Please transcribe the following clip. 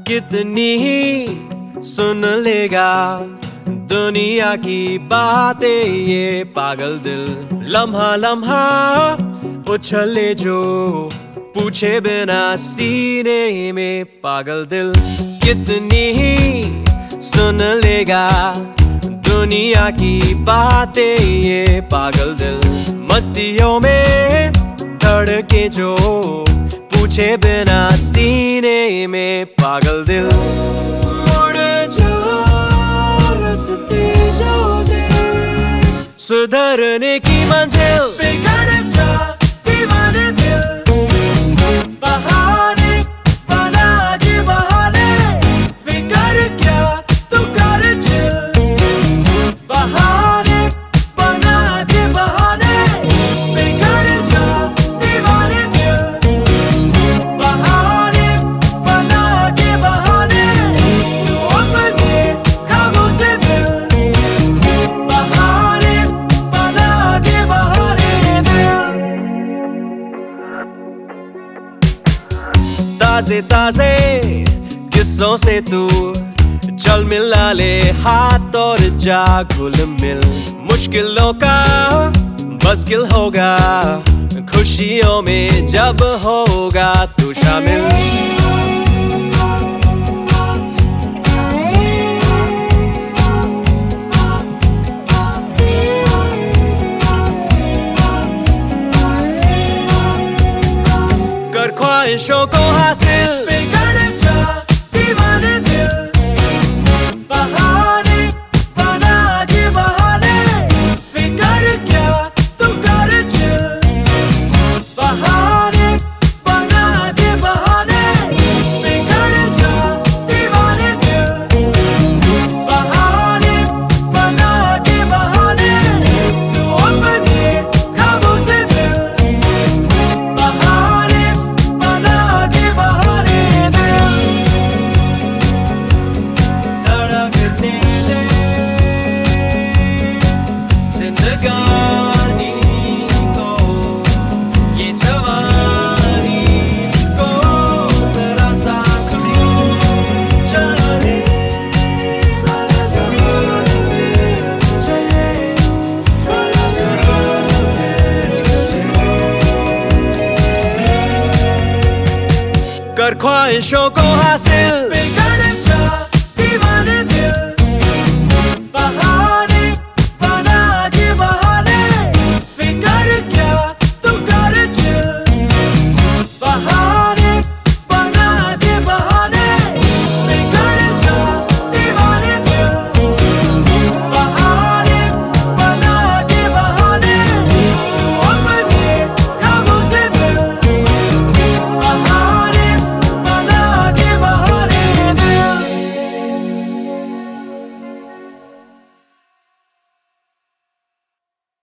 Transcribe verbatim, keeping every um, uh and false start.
कितनी ही सुन लेगा दुनिया की बातें ये पागल दिल। लम्हा लम्हा उछले जो पूछे बिना सीने में पागल दिल। कितनी ही सुन लेगा दुनिया की बातें ये पागल दिल। मस्तियों में धड़के जो पूछे बिना सीने में पागल दिल। मुड़ जा रास्ते जो दे सुधरने की मंजिल। बिगड़ जा दीवाने दिल, बहाने बना के बहाने। फिकर क्या तू कर चिल, बहाने बना के बहाने। बिगड़ जा दीवाने दिल, बहाने बना के बहाने। तू अपने ख्वाबों से मिल, बहाने बना के बहाने दिल। ताजे ताजे किस्सों से तू चल मिला ले हाथ और जा घुल मिल। मुश्किलों का बस्किल होगा खुशियों में जब होगा तू शामिल। कर ख्वाहिशों को हासिल। बिगड़ जा दीवाने दिल, बहाने बना के बहाने। फिकर क्या तू कर चिल, बहाने बना के बहाने। बिगड़ जा दीवाने दिल, बहाने बना के बहाने। तू अपने ख्वाबों से मिल, बहाने बना के बहाने दिल। धड़कने दे जिंदगानी को, ये जवानी को जरा साथ लो। जाने सारा जहां तेरे तुझे, सारा जहां तेरे तुझे। कर ख्वाहिशों को हासिल।